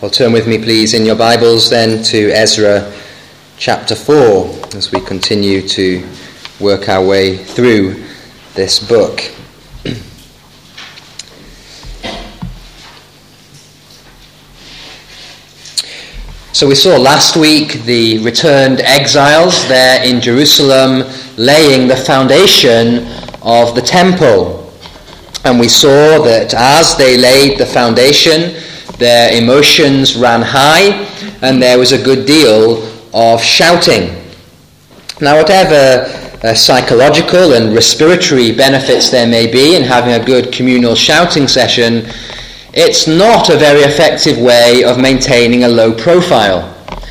Well, turn with me, please, in your Bibles then to Ezra chapter 4 as we continue to work our way through this book. So we saw last week the returned exiles there in Jerusalem laying the foundation of the temple. And we saw that as they laid the foundation, their emotions ran high and there was a good deal of shouting. Now, whatever psychological and respiratory benefits there may be in having a good communal shouting session, it's not a very effective way of maintaining a low profile.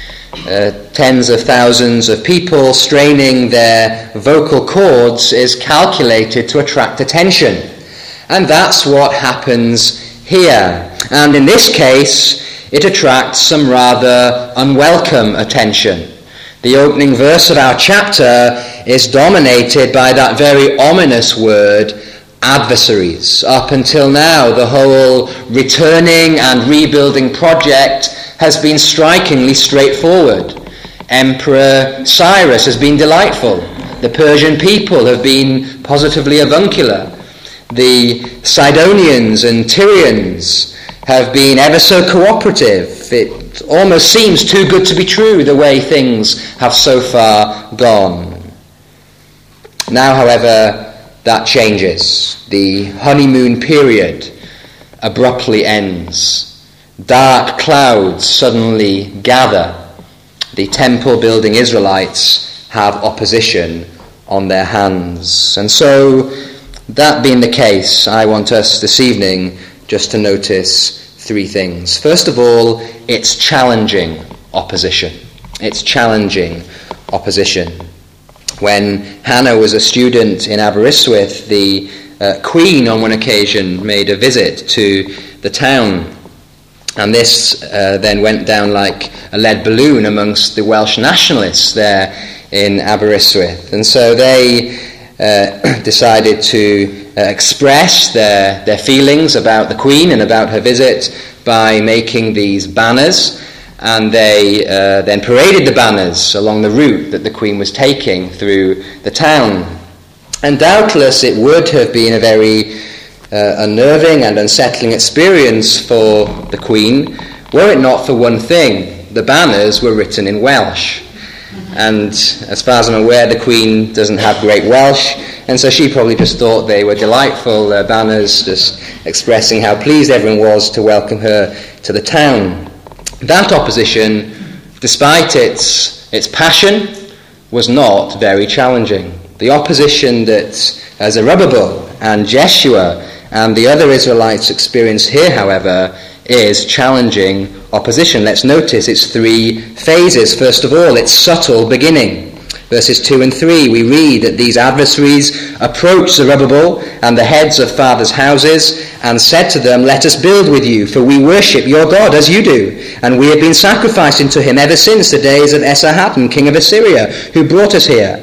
Tens of thousands of people straining their vocal cords is calculated to attract attention. And that's what happens here. And in this case, it attracts some rather unwelcome attention. The opening verse of our chapter is dominated by that very ominous word, adversaries. Up until now, the whole returning and rebuilding project has been strikingly straightforward. Emperor Cyrus has been delightful. The Persian people have been positively avuncular. The Sidonians and Tyrians have been ever so cooperative. It almost seems too good to be true, the way things have so far gone. Now, however, that changes. The honeymoon period abruptly ends. Dark clouds suddenly gather. The temple-building Israelites have opposition on their hands. And so, that being the case, I want us this evening just to notice three things. First of all, it's challenging opposition. It's challenging opposition. When Hannah was a student in Aberystwyth, the Queen on one occasion made a visit to the town. And this then went down like a lead balloon amongst the Welsh nationalists there in Aberystwyth. And so they decided to express their feelings about the Queen and about her visit by making these banners, and they then paraded the banners along the route that the Queen was taking through the town. And doubtless it would have been a very unnerving and unsettling experience for the Queen, were it not for one thing: the banners were written in Welsh. And as far as I'm aware, the Queen doesn't have great Welsh, and so she probably just thought they were delightful banners, just expressing how pleased everyone was to welcome her to the town. That opposition, despite its passion, was not very challenging. The opposition that Zerubbabel and Jeshua and the other Israelites experienced here, however, is challenging opposition. Let's notice its three phases. First of all, its subtle beginning. Verses 2 and 3, we read that these adversaries approached Zerubbabel and the heads of fathers' houses and said to them, "Let us build with you, for we worship your God as you do, and we have been sacrificing to him ever since the days of Esarhaddon, king of Assyria, who brought us here."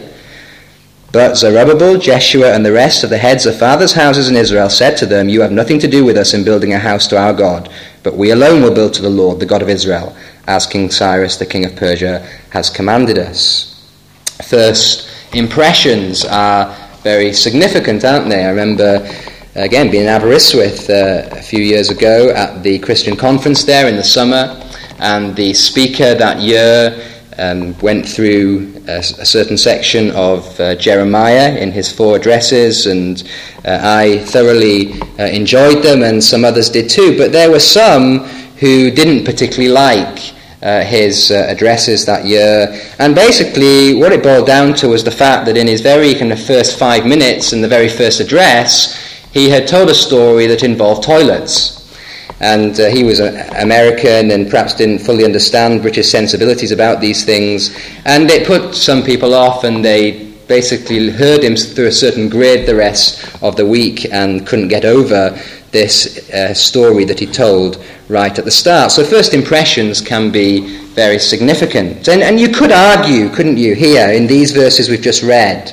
But Zerubbabel, Jeshua, and the rest of the heads of fathers' houses in Israel said to them, "You have nothing to do with us in building a house to our God, but we alone will build to the Lord, the God of Israel, as King Cyrus, the king of Persia, has commanded us." First impressions are very significant, aren't they? I remember, again, being in Aberystwyth a few years ago at the Christian conference there in the summer, and the speaker that year went through a certain section of Jeremiah in his 4 addresses, and I thoroughly enjoyed them, and some others did too. But there were some who didn't particularly like his addresses that year. And basically what it boiled down to was the fact that in his very kind of first 5 minutes in the very first address, he had told a story that involved toilets. And he was American and perhaps didn't fully understand British sensibilities about these things. And it put some people off, and they basically heard him through a certain grid the rest of the week and couldn't get over this story that he told right at the start. So first impressions can be very significant. And you could argue, couldn't you, here in these verses we've just read,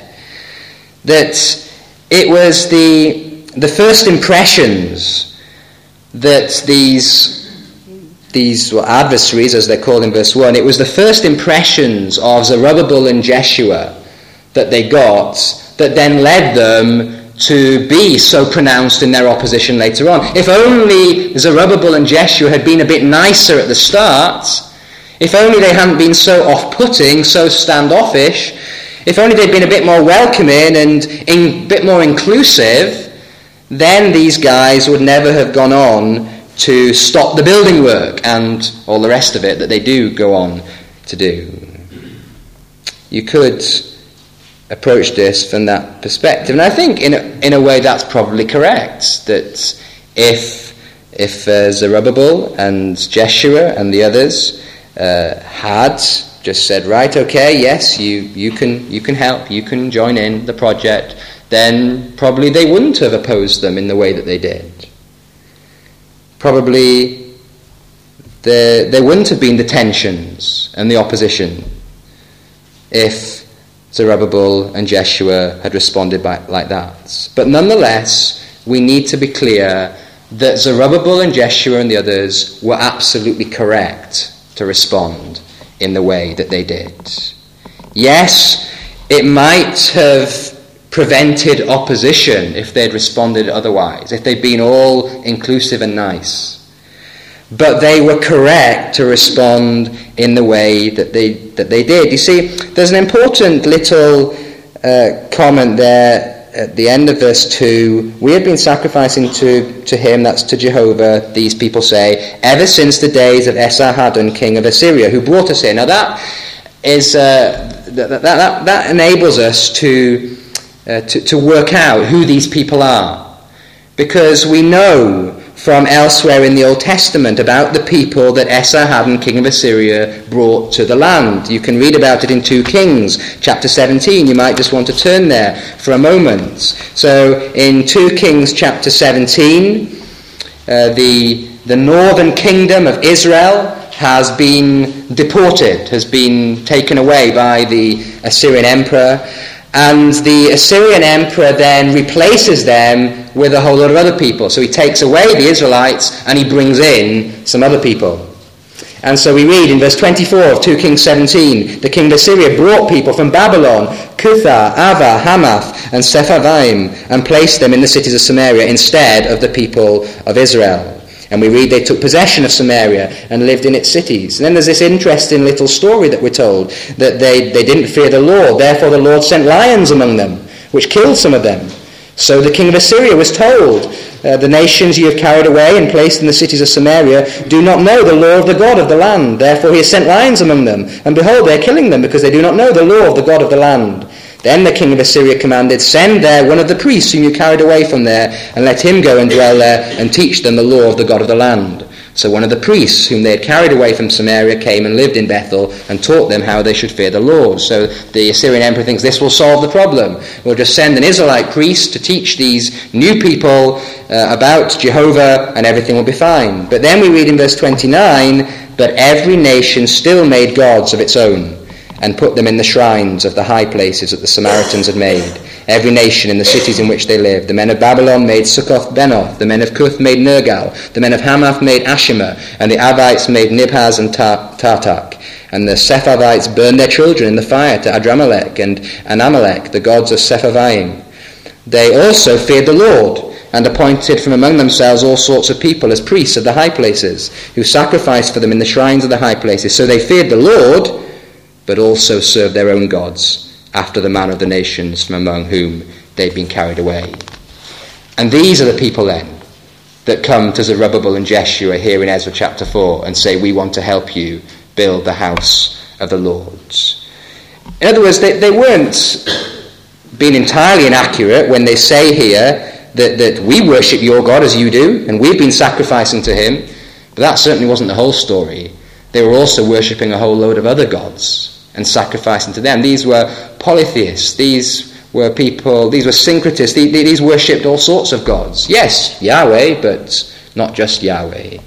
that it was the first impressions that these these were adversaries, as they're called in verse 1, it was the first impressions of Zerubbabel and Jeshua that they got that then led them to be so pronounced in their opposition later on. If only Zerubbabel and Jeshua had been a bit nicer at the start, if only they hadn't been so off-putting, so standoffish, if only they'd been a bit more welcoming and a bit more inclusive, then these guys would never have gone on to stop the building work and all the rest of it that they do go on to do. You could approach this from that perspective, and I think in a way that's probably correct, that if Zerubbabel and Jeshua and the others had just said, right, okay, yes, you can help, you can join in the project, then probably they wouldn't have opposed them in the way that they did. Probably there wouldn't have been the tensions and the opposition if Zerubbabel and Jeshua had responded like that. But nonetheless, we need to be clear that Zerubbabel and Jeshua and the others were absolutely correct to respond in the way that they did. Yes, it might have prevented opposition if they'd responded otherwise, if they'd been all inclusive and nice. But they were correct to respond in the way that they did. You see, there's an important little comment there at the end of verse 2. We have been sacrificing to him, that's to Jehovah, these people say, ever since the days of Esarhaddon, king of Assyria, who brought us here. Now that is that enables us to work out who these people are, because we know from elsewhere in the Old Testament about the people that Esarhaddon, king of Assyria, brought to the land. You can read about it in 2 Kings, chapter 17. You might just want to turn there for a moment. So in 2 Kings, chapter 17, the northern kingdom of Israel has been deported, has been taken away by the Assyrian emperor, and the Assyrian emperor then replaces them with a whole lot of other people. So he takes away the Israelites and he brings in some other people. And so we read in verse 24 of 2 Kings 17, the king of Assyria brought people from Babylon, Cuthah, Ava, Hamath, and Sepharvaim, and placed them in the cities of Samaria instead of the people of Israel. And we read they took possession of Samaria and lived in its cities. And then there's this interesting little story that we're told, that they didn't fear the Lord. Therefore the Lord sent lions among them, which killed some of them. So the king of Assyria was told, the nations you have carried away and placed in the cities of Samaria do not know the law of the God of the land. Therefore he has sent lions among them. And behold, they are killing them, because they do not know the law of the God of the land. Then the king of Assyria commanded, send there one of the priests whom you carried away from there, and let him go and dwell there, and teach them the law of the God of the land. So one of the priests whom they had carried away from Samaria came and lived in Bethel, and taught them how they should fear the Lord. So the Assyrian emperor thinks this will solve the problem. We'll just send an Israelite priest to teach these new people about Jehovah, and everything will be fine. But then we read in verse 29, but every nation still made gods of its own, and put them in the shrines of the high places that the Samaritans had made. Every nation in the cities in which they lived. The men of Babylon made Succoth-Benoth. The men of Cuth made Nergal. The men of Hamath made Ashima. And the Avites made Nibhaz and Tartak. And the Sepharvites burned their children in the fire to Adramelech and Anamelech, the gods of Sepharvaim. They also feared the Lord, and appointed from among themselves all sorts of people as priests of the high places, who sacrificed for them in the shrines of the high places. So they feared the Lord, but also served their own gods, after the manner of the nations from among whom they'd been carried away. And these are the people then that come to Zerubbabel and Jeshua here in Ezra chapter 4 and say, we want to help you build the house of the Lord. In other words, they weren't being entirely inaccurate when they say here that we worship your God as you do, and we've been sacrificing to him. But that certainly wasn't the whole story. They were also worshipping a whole load of other gods and sacrificing to them. These were polytheists. These were people, these were syncretists. These worshipped all sorts of gods. Yes, Yahweh, but not just Yahweh.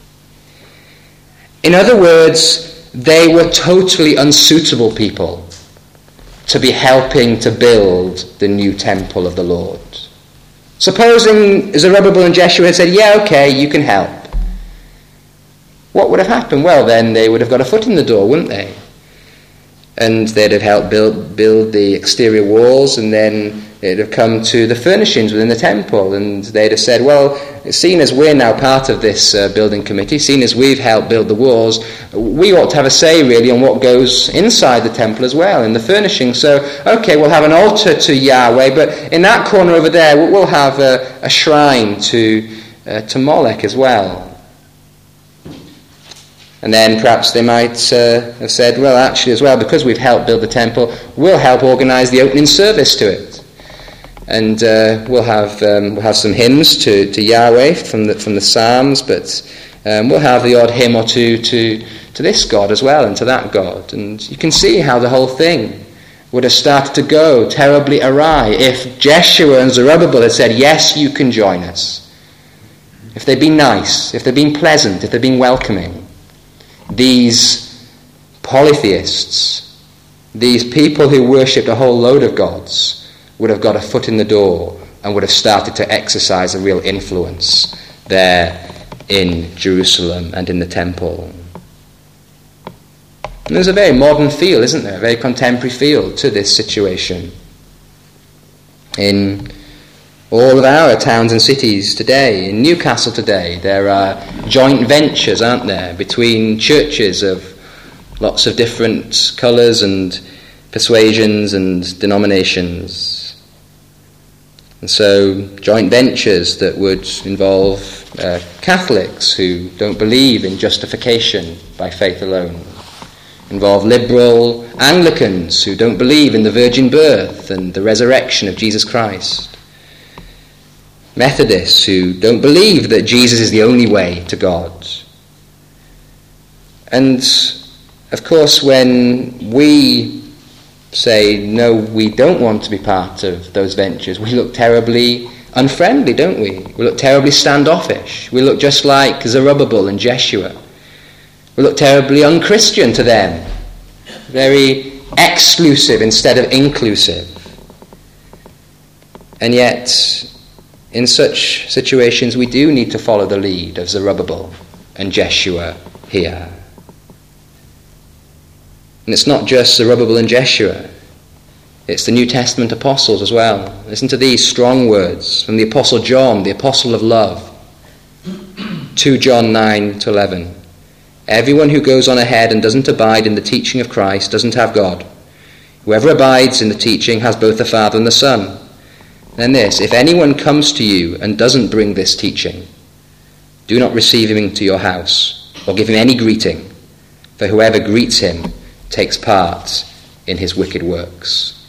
In other words, they were totally unsuitable people to be helping to build the new temple of the Lord. Supposing Zerubbabel and Jeshua had said, yeah, okay, you can help. what would have happened? Well, then they would have got a foot in the door, wouldn't they? And they'd have helped build the exterior walls, and then they'd have come to the furnishings within the temple, and they'd have said, well, seeing as we're now part of this building committee, seeing as we've helped build the walls, we ought to have a say really on what goes inside the temple as well, in the furnishings. So, okay, we'll have an altar to Yahweh, but in that corner over there, we'll have a shrine to Molech as well. And then perhaps they might have said, well, actually as well, because we've helped build the temple, we'll help organise the opening service to it. And we'll have some hymns to Yahweh from the Psalms, but we'll have the odd hymn or two to this God as well, and to that God. And you can see how the whole thing would have started to go terribly awry if Jeshua and Zerubbabel had said, yes, you can join us. If they'd been nice, if they'd been pleasant, if they'd been welcoming. These polytheists, these people who worshipped a whole load of gods, would have got a foot in the door and would have started to exercise a real influence there in Jerusalem and in the temple. And there's a very modern feel, isn't there? A very contemporary feel to this situation. In all of our towns and cities today, in Newcastle today, there are joint ventures, aren't there, between churches of lots of different colours and persuasions and denominations. And so joint ventures that would involve Catholics who don't believe in justification by faith alone, involve liberal Anglicans who don't believe in the virgin birth and the resurrection of Jesus Christ, Methodists who don't believe that Jesus is the only way to God. And of course, when we say, no, we don't want to be part of those ventures, we look terribly unfriendly, don't we? We look terribly standoffish. We look just like Zerubbabel and Jeshua. We look terribly unchristian to them. Very exclusive instead of inclusive. And yet, in such situations, we do need to follow the lead of Zerubbabel and Jeshua here. And it's not just Zerubbabel and Jeshua. It's the New Testament apostles as well. Listen to these strong words from the Apostle John, the apostle of love. 2 John 9-11. Everyone who goes on ahead and doesn't abide in the teaching of Christ doesn't have God. Whoever abides in the teaching has both the Father and the Son. Then this, if anyone comes to you and doesn't bring this teaching, do not receive him into your house or give him any greeting, for whoever greets him takes part in his wicked works.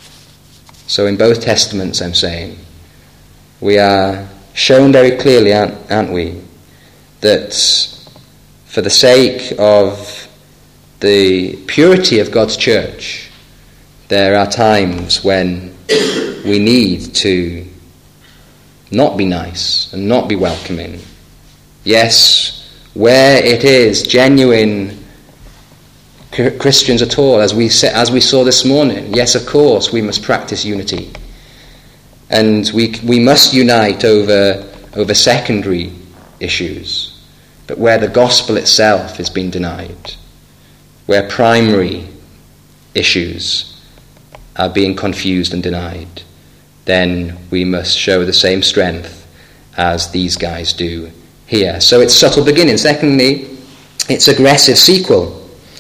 So in both testaments, I'm saying, we are shown very clearly, aren't we, that for the sake of the purity of God's church, there are times when we need to not be nice and not be welcoming. Yes, where it is genuine Christians at all, as we saw this morning, yes, of course, we must practice unity. And we must unite over secondary issues. But where the gospel itself has been denied, where primary issues are being confused and denied, then we must show the same strength as these guys do here. So it's subtle beginning. Secondly, it's aggressive sequel.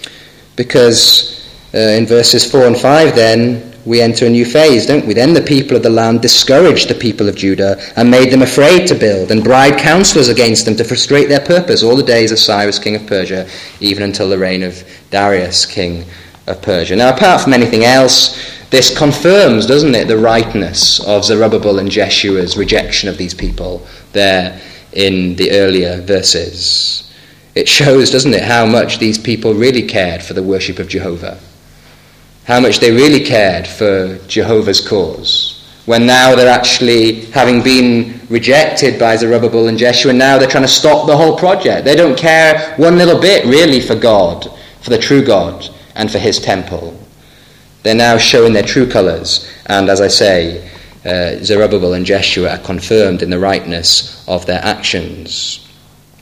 Because in verses 4 and 5 then, we enter a new phase, don't we? Then the people of the land discouraged the people of Judah and made them afraid to build and bribed counselors against them to frustrate their purpose all the days of Cyrus, king of Persia, even until the reign of Darius, king of Persia. Now, apart from anything else, this confirms, doesn't it, the rightness of Zerubbabel and Jeshua's rejection of these people there in the earlier verses. It shows, doesn't it, how much these people really cared for the worship of Jehovah. How much they really cared for Jehovah's cause. When now they're actually, having been rejected by Zerubbabel and Jeshua, now they're trying to stop the whole project. They don't care one little bit, really, for God, for the true God, and for his temple. They're now showing their true colours. And as I say, Zerubbabel and Jeshua are confirmed in the rightness of their actions.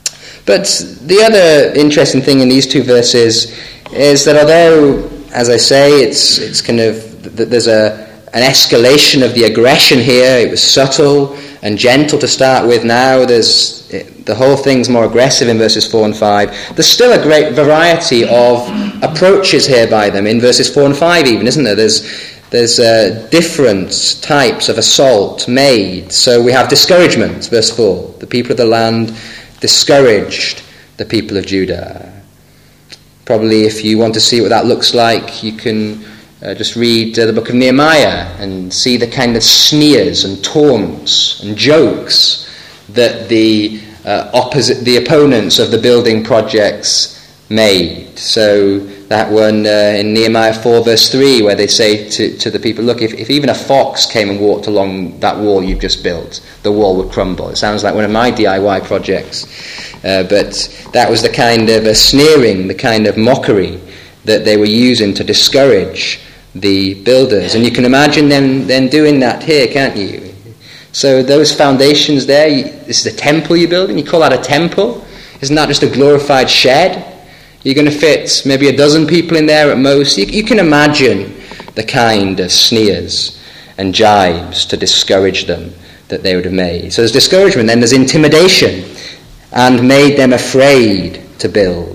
But the other interesting thing in these two verses is that although, as I say, it's kind of, there's an escalation of the aggression here. It was subtle and gentle to start with. Now the whole thing's more aggressive in verses 4 and 5. There's still a great variety of approaches here by them in verses 4 and 5 even, isn't there? There's different types of assault made. So we have discouragement, verse 4. The people of the land discouraged the people of Judah. Probably if you want to see what that looks like, you can just read the book of Nehemiah and see the kind of sneers and taunts and jokes that the opponents of the building projects made. So that one in Nehemiah 4 verse 3, where they say to the people, look, if even a fox came and walked along that wall you've just built, the wall would crumble. It sounds like one of my DIY projects. But that was the kind of sneering, the kind of mockery that they were using to discourage the builders. And you can imagine them then doing that here, can't you? So those foundations there, this is a temple you're building. You call that a temple? Isn't that just a glorified shed? You're going to fit maybe a dozen people in there at most. You can imagine the kind of sneers and jibes to discourage them that they would have made. So there's discouragement, then there's intimidation, and made them afraid to build.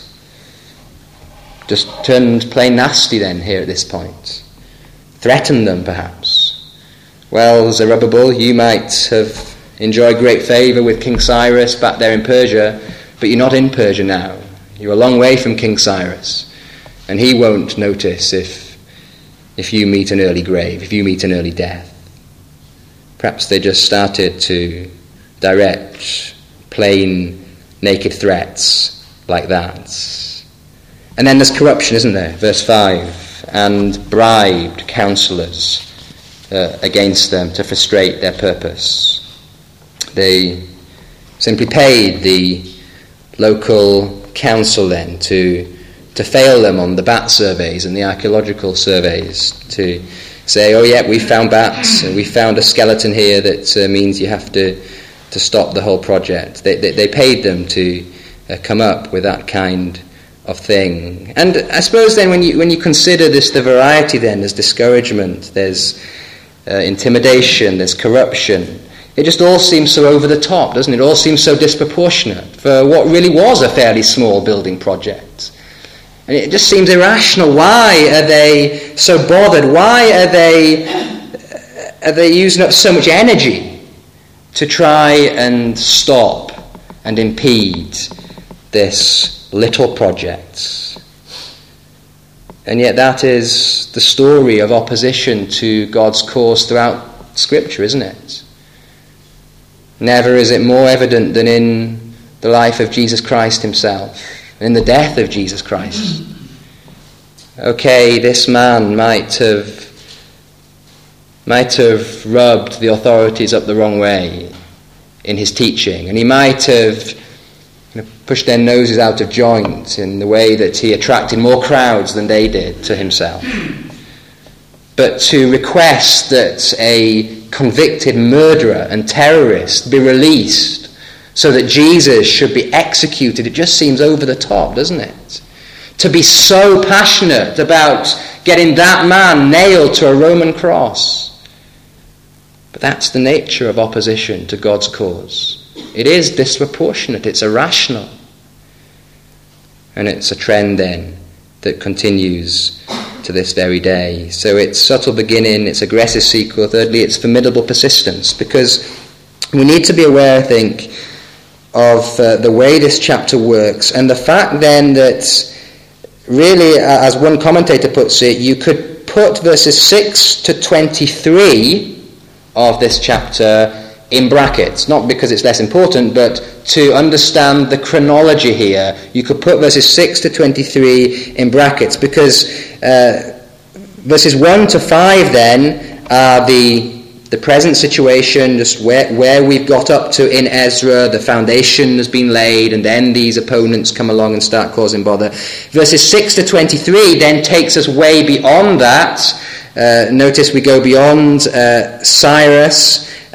Just turned plain nasty then here at this point. Threatened them perhaps. Well, Zerubbabel, you might have enjoyed great favour with King Cyrus back there in Persia, but you're not in Persia now. You're a long way from King Cyrus, and he won't notice if you meet an early grave, if you meet an early death. Perhaps they just started to direct plain, naked threats like that. And then there's corruption, isn't there? Verse 5, and bribed counselors against them to frustrate their purpose. They simply paid the local council then to fail them on the bat surveys and the archaeological surveys, to say, oh yeah, we found bats, and we found a skeleton here that means you have to stop the whole project. They paid them to come up with that kind of thing. And I suppose then when you consider this, the variety then, there's discouragement, there's intimidation, there's corruption. It just all seems so over the top, doesn't it? It all seems so disproportionate for what really was a fairly small building project. And it just seems irrational. Why are they so bothered? Why are they using up so much energy to try and stop and impede this little project? And yet that is the story of opposition to God's cause throughout Scripture, isn't it? Never is it more evident than in the life of Jesus Christ himself, in the death of Jesus Christ. Okay, this man might have rubbed the authorities up the wrong way in his teaching, and he might have pushed their noses out of joint in the way that he attracted more crowds than they did to himself. But to request that a convicted murderer and terrorist be released so that Jesus should be executed, it just seems over the top, doesn't it? To be so passionate about getting that man nailed to a Roman cross. But that's the nature of opposition to God's cause. It is disproportionate, it's irrational. And it's a trend then that continues to this very day. So it's subtle beginning, it's aggressive sequel, thirdly it's formidable persistence, because we need to be aware, I think, of the way this chapter works, and the fact then that really, as one commentator puts it, you could put verses 6 to 23 of this chapter in brackets, not because it's less important, but to understand the chronology here. You could put verses 6 to 23 in brackets, because verses 1 to 5 then are the present situation, just where we've got up to in Ezra. The foundation has been laid, and then these opponents come along and start causing bother. Verses 6 to 23 then takes us way beyond that. Notice we go beyond Cyrus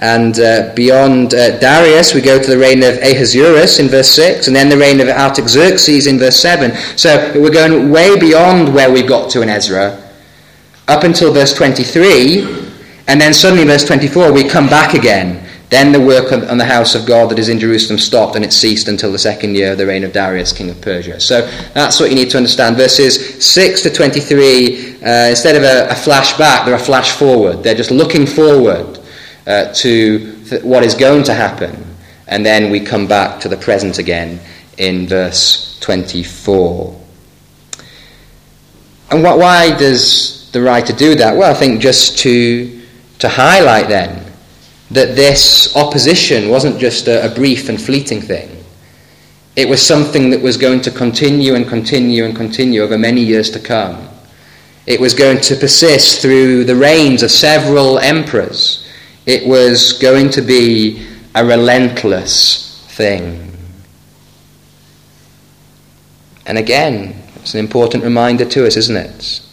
And beyond Darius, we go to the reign of Ahasuerus in verse 6, and then the reign of Artaxerxes in verse 7. So we're going way beyond where we got to in Ezra, up until verse 23, and then suddenly verse 24, we come back again. Then the work on the house of God that is in Jerusalem stopped, and it ceased until the second year of the reign of Darius, king of Persia. So that's what you need to understand. Verses 6 to 23, instead of a flashback, they're a flash forward. They're just looking forward to what is going to happen. And then we come back to the present again in verse 24. And why does the writer do that? Well, I think just to highlight then that this opposition wasn't just a brief and fleeting thing. It was something that was going to continue and continue and continue over many years to come. It was going to persist through the reigns of several emperors. It was going to be a relentless thing. And again, it's an important reminder to us, isn't it?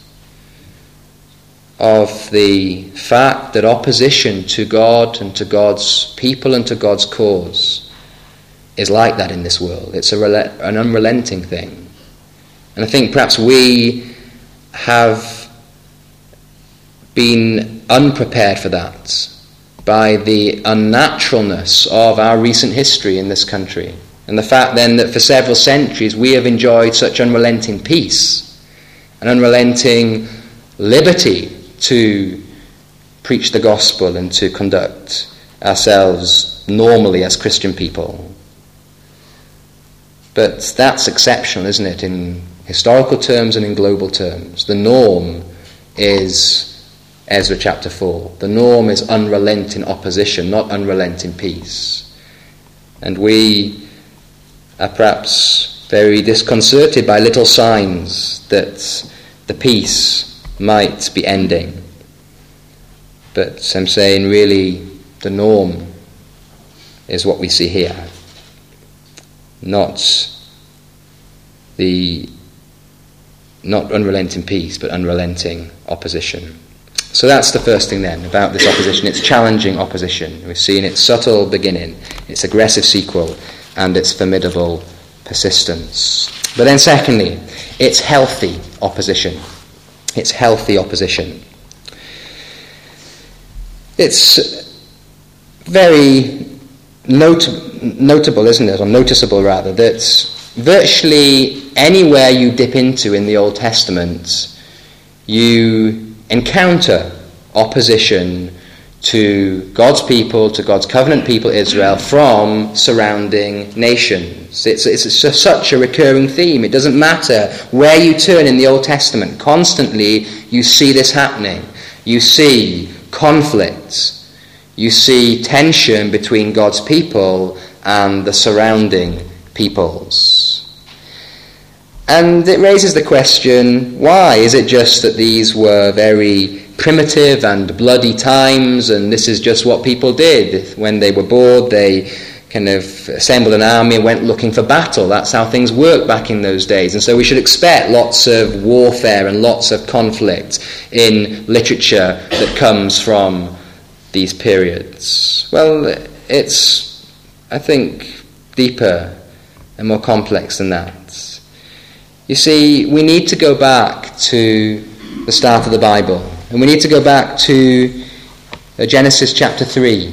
Of the fact that opposition to God and to God's people and to God's cause is like that in this world. It's an unrelenting thing. And I think perhaps we have been unprepared for that by the unnaturalness of our recent history in this country, and the fact then that for several centuries we have enjoyed such unrelenting peace and unrelenting liberty to preach the gospel and to conduct ourselves normally as Christian people. But that's exceptional, isn't it, in historical terms and in global terms. The norm is Ezra chapter 4. The norm is unrelenting opposition, not unrelenting peace. And we are perhaps very disconcerted by little signs that the peace might be ending. But I'm saying really the norm is what we see here. Not unrelenting peace, but unrelenting opposition. So that's the first thing then about this opposition. It's challenging opposition. We've seen its subtle beginning, its aggressive sequel, and its formidable persistence. But then secondly, it's healthy opposition. It's healthy opposition. It's very notable, isn't it, or noticeable rather, that virtually anywhere you dip into in the Old Testament, you encounter opposition to God's people, to God's covenant people Israel, from surrounding nations. It's such a recurring theme. It doesn't matter where you turn in the Old Testament. Constantly you see this happening. You see conflict. You see tension between God's people and the surrounding peoples. And it raises the question, why? Is it just that these were very primitive and bloody times, and this is just what people did? When they were bored, they kind of assembled an army and went looking for battle. That's how things worked back in those days. And so we should expect lots of warfare and lots of conflict in literature that comes from these periods. Well, it's, I think, deeper and more complex than that. You see, we need to go back to the start of the Bible. And we need to go back to Genesis chapter 3,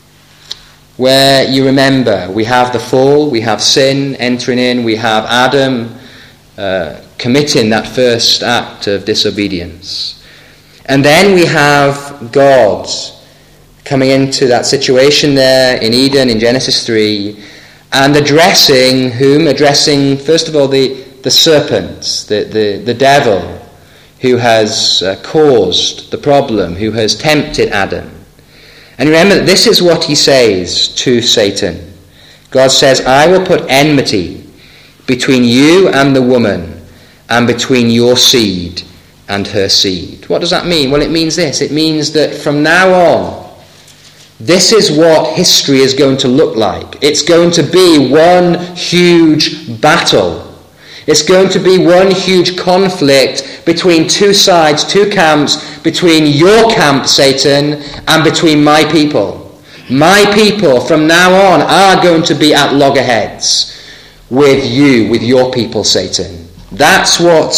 where you remember we have the fall, we have sin entering in, we have Adam committing that first act of disobedience. And then we have God coming into that situation there in Eden in Genesis 3 and addressing whom? Addressing, first of all, the serpent, the devil, who has caused the problem, who has tempted Adam. And remember that this is what he says to Satan. God says, I will put enmity between you and the woman, and between your seed and her seed. What does that mean? Well, it means this. It means that from now on, this is what history is going to look like. It's going to be one huge battle. It's going to be one huge conflict between two sides, two camps, between your camp, Satan, and between my people. My people from now on are going to be at loggerheads with you, with your people, Satan. That's what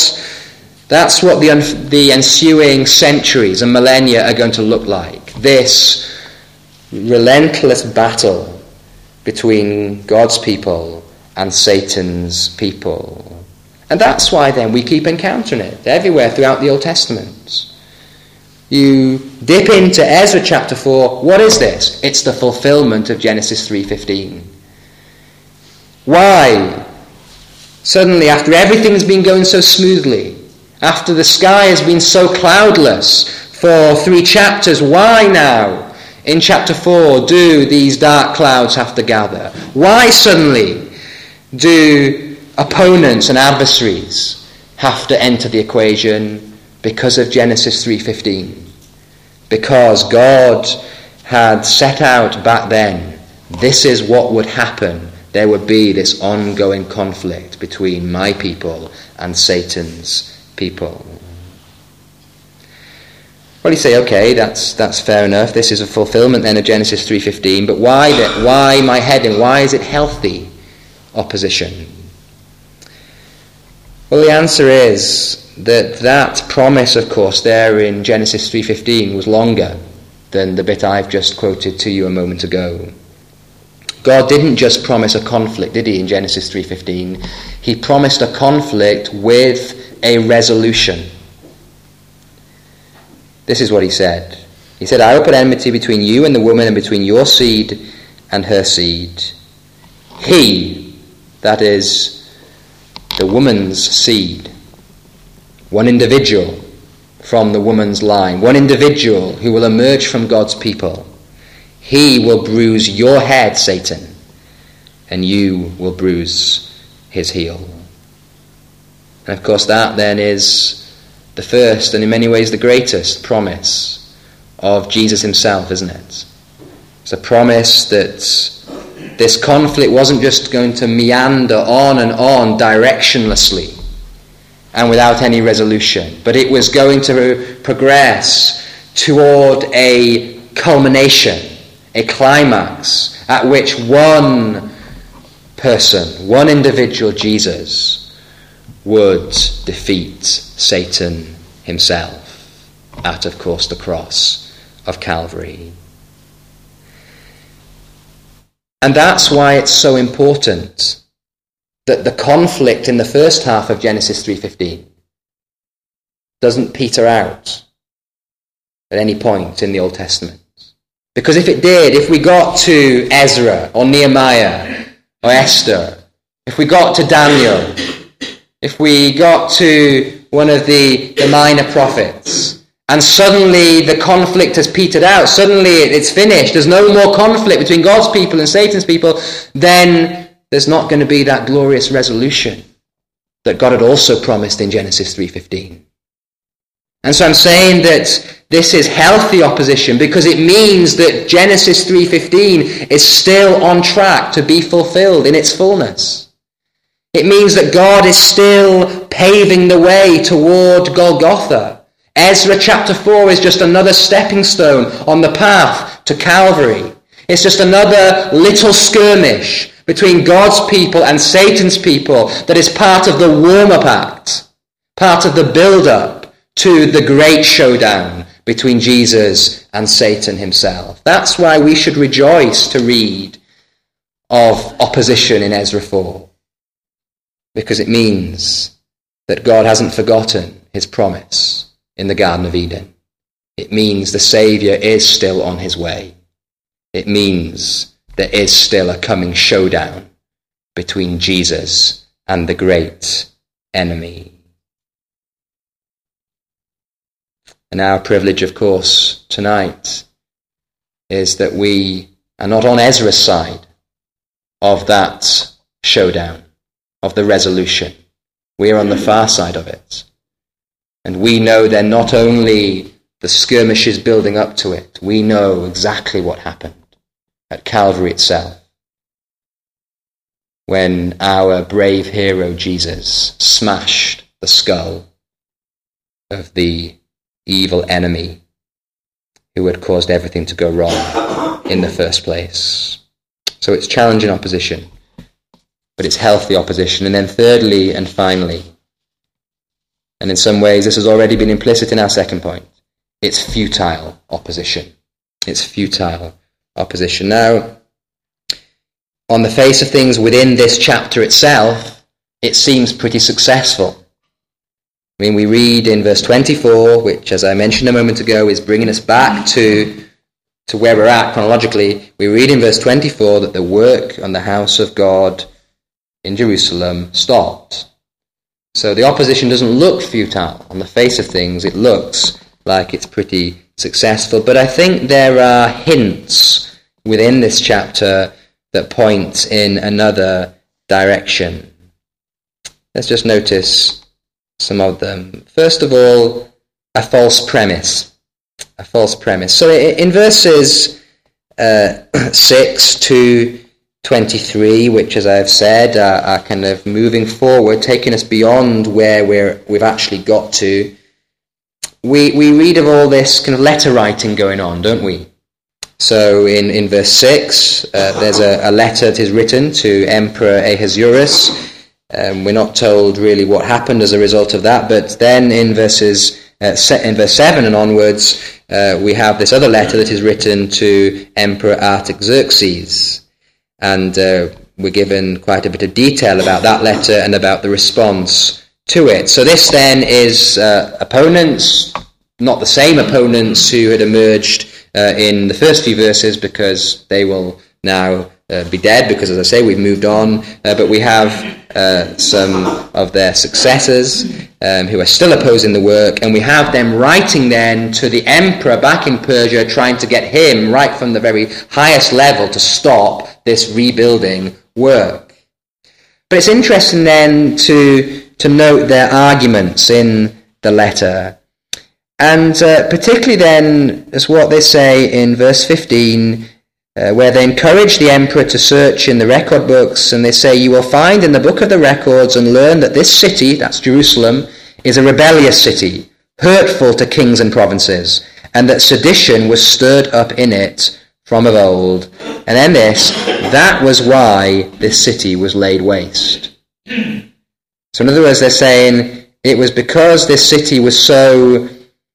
the ensuing centuries and millennia are going to look like. This relentless battle between God's people and Satan's people. And that's why then we keep encountering it everywhere throughout the Old Testament. You dip into Ezra chapter 4, what is this? It's the fulfillment of Genesis 3:15. Why? Suddenly, after everything's been going so smoothly, after the sky has been so cloudless for 3 chapters, why now, in chapter 4, do these dark clouds have to gather? Why suddenly do opponents and adversaries have to enter the equation? Because of Genesis 3:15. Because God had set out back then, this is what would happen. There would be this ongoing conflict between my people and Satan's people. Well, you say, okay, that's fair enough. This is a fulfillment then of Genesis 3:15. But why my heading? Why is it healthy opposition? Well, the answer is that promise, of course, there in Genesis 3:15 was longer than the bit I've just quoted to you a moment ago. God didn't just promise a conflict, did he, in Genesis 3:15? He promised a conflict with a resolution. This is what he said. He said, I will put enmity between you and the woman, and between your seed and her seed. He, that is the woman's seed, one individual from the woman's line, one individual who will emerge from God's people, he will bruise your head, Satan, and you will bruise his heel. And of course that then is the first and in many ways the greatest promise of Jesus himself, isn't it? It's a promise that this conflict wasn't just going to meander on and on directionlessly and without any resolution, but it was going to progress toward a culmination, a climax, at which one person, one individual, Jesus, would defeat Satan himself at, of course, the cross of Calvary. And that's why it's so important that the conflict in the first half of Genesis 3:15 doesn't peter out at any point in the Old Testament. Because if it did, if we got to Ezra or Nehemiah or Esther, if we got to Daniel, if we got to one of the minor prophets, and suddenly the conflict has petered out, suddenly it's finished, there's no more conflict between God's people and Satan's people, then there's not going to be that glorious resolution that God had also promised in Genesis 3:15. And so I'm saying that this is healthy opposition because it means that Genesis 3:15 is still on track to be fulfilled in its fullness. It means that God is still paving the way toward Golgotha. Ezra chapter 4 is just another stepping stone on the path to Calvary. It's just another little skirmish between God's people and Satan's people that is part of the warm-up act, part of the build-up to the great showdown between Jesus and Satan himself. That's why we should rejoice to read of opposition in Ezra 4, because it means that God hasn't forgotten his promise in the Garden of Eden. It means the Saviour is still on his way. It means there is still a coming showdown between Jesus and the great enemy. And our privilege, of course, tonight is that we are not on Ezra's side of that showdown, of the resolution. We are on the far side of it. And we know then not only the skirmishes building up to it, we know exactly what happened at Calvary itself, when our brave hero Jesus smashed the skull of the evil enemy who had caused everything to go wrong in the first place. So it's challenging opposition, but it's healthy opposition. And then thirdly and finally, and in some ways this has already been implicit in our second point, it's futile opposition. It's futile opposition. Now, on the face of things within this chapter itself, it seems pretty successful. I mean, we read in verse 24, which, as I mentioned a moment ago, is bringing us back to where we're at chronologically. We read in verse 24 that the work on the house of God in Jerusalem stopped. So the opposition doesn't look futile. On the face of things, it looks like it's pretty successful. But I think there are hints within this chapter that point in another direction. Let's just notice some of them. First of all, a false premise. A false premise. So in verses 6 to 23, which, as I've said, are kind of moving forward, taking us beyond where we've actually got to, we read of all this kind of letter writing going on, don't we? So in verse 6, there's a letter that is written to Emperor Ahasuerus. We're not told really what happened as a result of that, but then in verse 7 and onwards, we have this other letter that is written to Emperor Artaxerxes. And we're given quite a bit of detail about that letter and about the response to it. So this then is opponents, not the same opponents who had emerged in the first few verses, because they will now be dead, because, as I say, we've moved on. But we have some of their successors who are still opposing the work, and we have them writing then to the emperor back in Persia, trying to get him right from the very highest level to stop this rebuilding work. But it's interesting then to note their arguments in the letter, and particularly then as what they say in verse 15, where they encourage the emperor to search in the record books, and they say, "You will find in the book of the records and learn that this city," that's Jerusalem, "is a rebellious city, hurtful to kings and provinces, and that sedition was stirred up in it from of old. And then this, that was why this city was laid waste." So in other words, they're saying it was because this city was so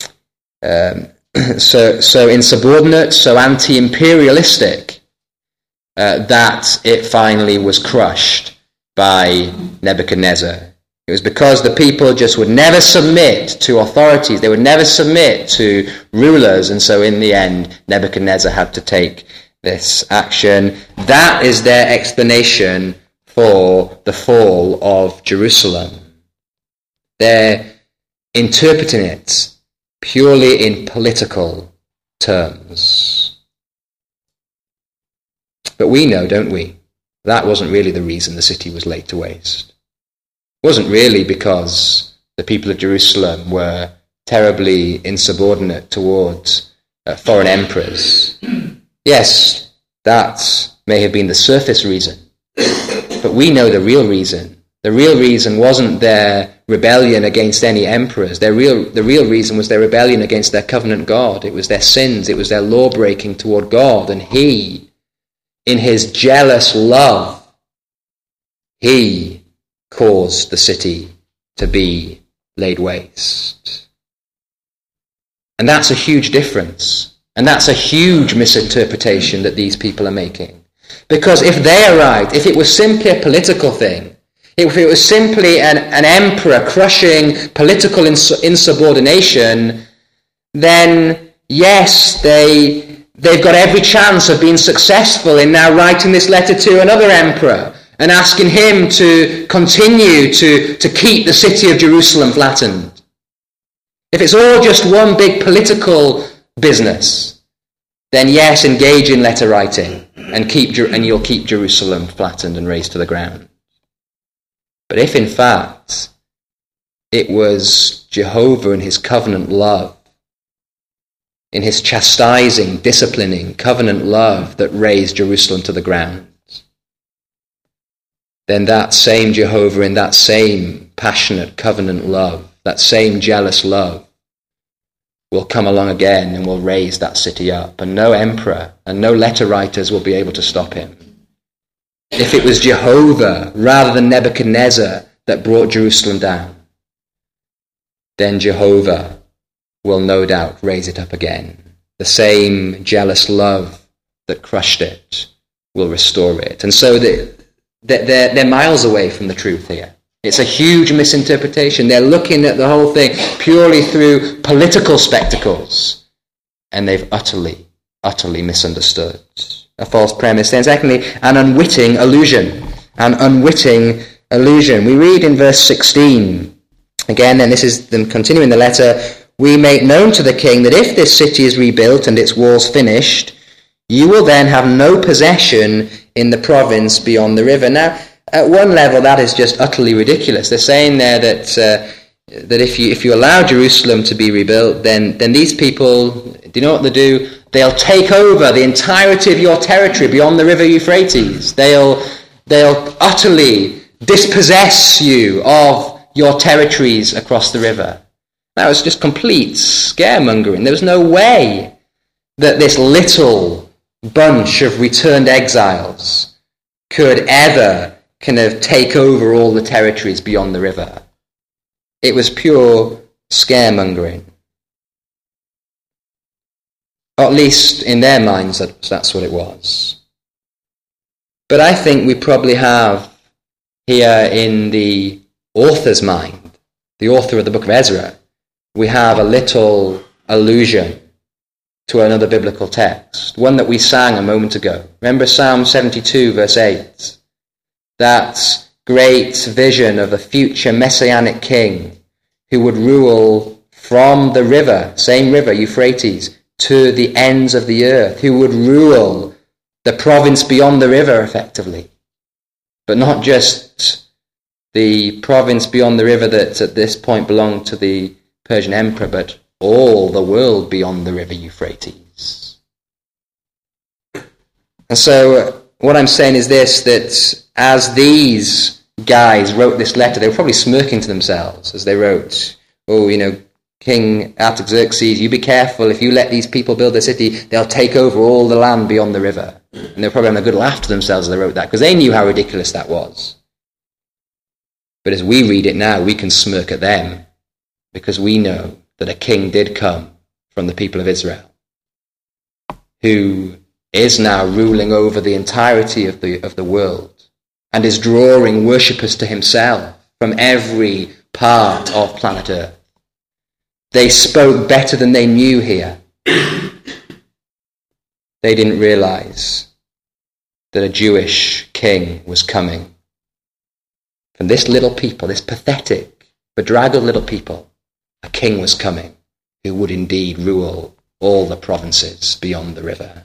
insubordinate, so anti-imperialistic, that it finally was crushed by Nebuchadnezzar. It was because the people just would never submit to authorities. They would never submit to rulers. And so in the end, Nebuchadnezzar had to take this action. That is their explanation for the fall of Jerusalem. They're interpreting it purely in political terms. But we know, don't we, that wasn't really the reason the city was laid to waste. It wasn't really because the people of Jerusalem were terribly insubordinate towards foreign emperors. Yes, that may have been the surface reason, but we know the real reason. The real reason wasn't their rebellion against any emperors. The real reason was their rebellion against their covenant God. It was their sins. It was their law-breaking toward God. And he, in his jealous love, he caused the city to be laid waste. And that's a huge difference. And that's a huge misinterpretation that these people are making. Because if they are right, if it was simply a political thing, if it was simply an emperor crushing political insubordination, then yes, they've got every chance of being successful in now writing this letter to another emperor and asking him to continue to keep the city of Jerusalem flattened. If it's all just one big political business, then yes, engage in letter writing and you'll keep Jerusalem flattened and razed to the ground. But if in fact it was Jehovah in his covenant love, in his chastising, disciplining, covenant love that raised Jerusalem to the ground, then that same Jehovah in that same passionate covenant love, that same jealous love, will come along again and will raise that city up, and no emperor and no letter writers will be able to stop him. If it was Jehovah rather than Nebuchadnezzar that brought Jerusalem down, then Jehovah will no doubt raise it up again. The same jealous love that crushed it will restore it. And so they're miles away from the truth here. It's a huge misinterpretation. They're looking at the whole thing purely through political spectacles, and they've utterly misunderstood. A false premise. Then secondly, an unwitting illusion. An unwitting illusion. We read in verse 16, again, and this is them continuing the letter, we make known to the king that if this city is rebuilt and its walls finished, you will then have no possession in the province beyond the river. Now, at one level, that is just utterly ridiculous. They're saying there that if you allow Jerusalem to be rebuilt, then these people, do you know what they do? They'll take over the entirety of your territory beyond the river Euphrates. They'll utterly dispossess you of your territories across the river. That was just complete scaremongering. There was no way that this little bunch of returned exiles could ever kind of take over all the territories beyond the river. It was pure scaremongering. Or at least in their minds, that's what it was. But I think we probably have here in the author's mind, the author of the book of Ezra, we have a little allusion to another biblical text, one that we sang a moment ago. Remember Psalm 72, verse 8? That great vision of a future messianic king who would rule from the river, same river, Euphrates, to the ends of the earth, who would rule the province beyond the river, effectively. But not just the province beyond the river that at this point belonged to the Persian emperor, but all the world beyond the river Euphrates. And so what I'm saying is this, that as these guys wrote this letter, they were probably smirking to themselves as they wrote, King Artaxerxes, you be careful, if you let these people build a city, they'll take over all the land beyond the river. And they were probably having a good laugh to themselves as they wrote that, because they knew how ridiculous that was. But as we read it now, we can smirk at them, because we know that a king did come from the people of Israel, who is now ruling over the entirety of the world, and is drawing worshippers to himself from every part of planet Earth. They spoke better than they knew here. They didn't realize that a Jewish king was coming from this little people, this pathetic, bedraggled little people. A king was coming who would indeed rule all the provinces beyond the river.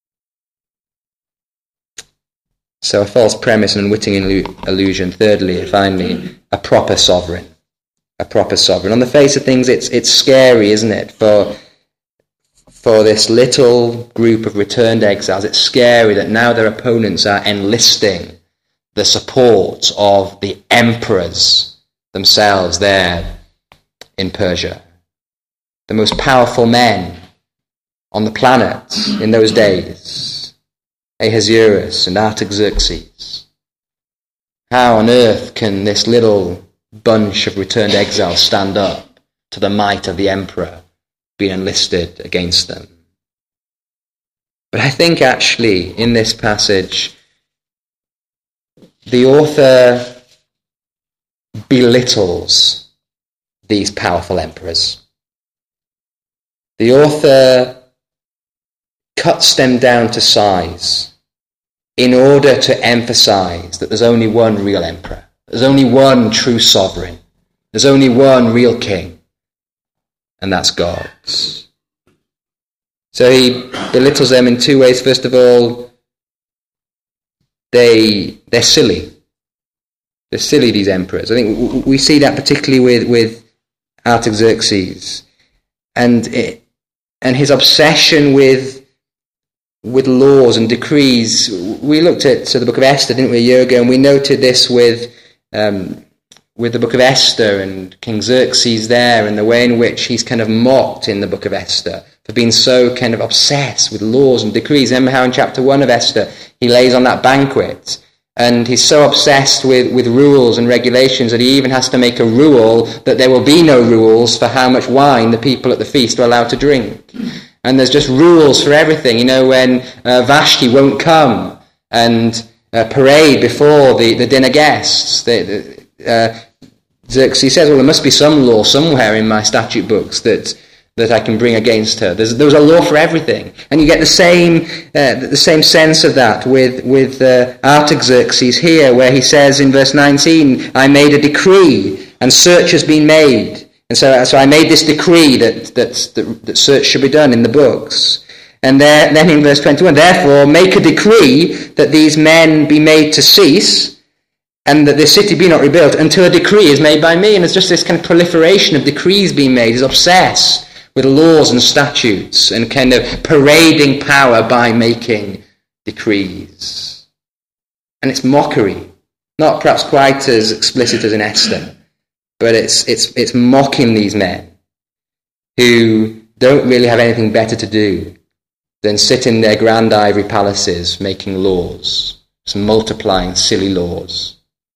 So a false premise, an unwitting illusion. Thirdly and finally, a proper sovereign. A proper sovereign. On the face of things, it's scary, isn't it, for this little group of returned exiles. It's scary that now their opponents are enlisting the support of the emperors themselves there in Persia. The most powerful men on the planet in those days, Ahasuerus and Artaxerxes. How on earth can this little bunch of returned exiles stand up to the might of the emperor being enlisted against them? But I think actually in this passage, the author belittles these powerful emperors. The author cuts them down to size in order to emphasize that there's only one real emperor. There's only one true sovereign. There's only one real king, and that's God. So he belittles them in two ways. First of all, they're silly. They're silly, these emperors. I think we see that particularly with Artaxerxes and his obsession with laws and decrees. We looked at the book of Esther, didn't we, a year ago, and we noted this with with the book of Esther and King Xerxes there, and the way in which he's kind of mocked in the book of Esther for being so kind of obsessed with laws and decrees. Remember how in chapter 1 of Esther he lays on that banquet and he's so obsessed with rules and regulations that he even has to make a rule that there will be no rules for how much wine the people at the feast are allowed to drink. And there's just rules for everything. You know, when Vashti won't come and parade before the dinner guests, Xerxes says, well, there must be some law somewhere in my statute books that I can bring against her. There was a law for everything. And you get the same sense of that with Artaxerxes here, where he says in verse 19, I made a decree, and search has been made. And so I made this decree that search should be done in the books. And then in verse 21, therefore make a decree that these men be made to cease, and that this city be not rebuilt until a decree is made by me. And there's just this kind of proliferation of decrees being made. He's obsessed with laws and statutes and kind of parading power by making decrees. And it's mockery. Not perhaps quite as explicit as in Esther, but it's mocking these men who don't really have anything better to do than sit in their grand ivory palaces making laws, just multiplying silly laws.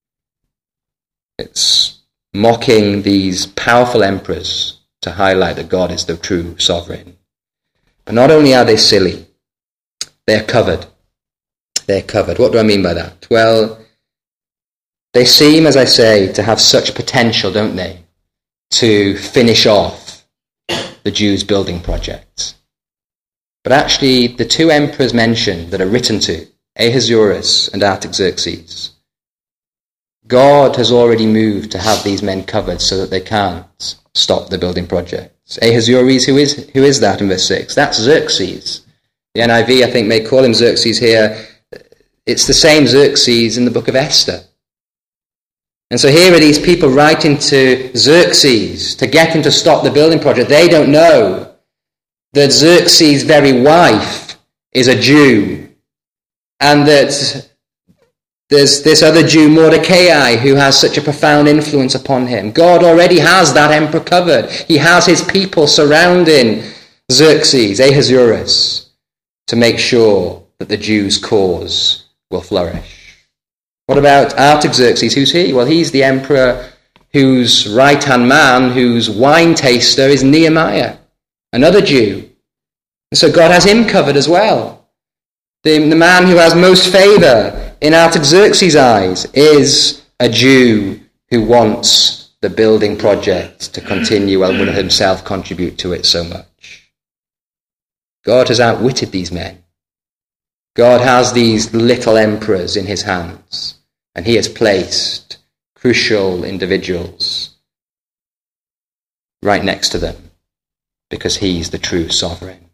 It's mocking these powerful emperors to highlight that God is the true sovereign. But not only are they silly, they're covered. They're covered. What do I mean by that? Well, they seem, as I say, to have such potential, don't they, to finish off the Jews' building projects. But actually, the two emperors mentioned that are written to, Ahasuerus and Artaxerxes, God has already moved to have these men covered so that they can't stop the building projects. Ahasuerus, who is that in verse 6? That's Xerxes. The NIV, I think, may call him Xerxes here. It's the same Xerxes in the book of Esther. And so here are these people writing to Xerxes to get him to stop the building project. They don't know that Xerxes' very wife is a Jew, and that there's this other Jew, Mordecai, who has such a profound influence upon him. God already has that emperor covered. He has his people surrounding Xerxes, Ahasuerus, to make sure that the Jews' cause will flourish. What about Artaxerxes? Who's he? Well, he's the emperor whose right-hand man, whose wine taster is Nehemiah, another Jew. And so God has him covered as well. The man who has most favor in Artaxerxes' eyes is a Jew who wants the building project to continue and will himself contribute to it so much. God has outwitted these men. God has these little emperors in his hands, and he has placed crucial individuals right next to them because he's the true sovereign.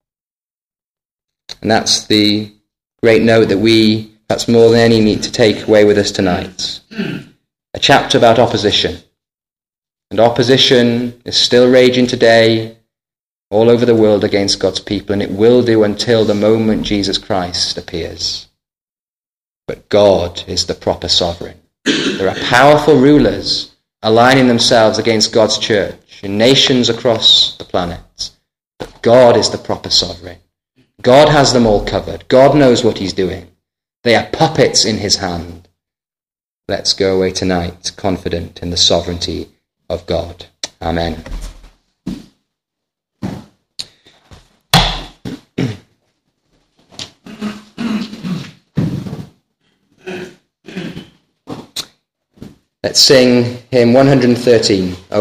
And that's the great note that we, perhaps more than any, need to take away with us tonight. A chapter about opposition. And opposition is still raging today all over the world against God's people, and it will do until the moment Jesus Christ appears. But God is the proper sovereign. There are powerful rulers aligning themselves against God's church in nations across the planet. But God is the proper sovereign. God has them all covered. God knows what he's doing. They are puppets in his hand. Let's go away tonight confident in the sovereignty of God. Amen. Let's sing hymn 113.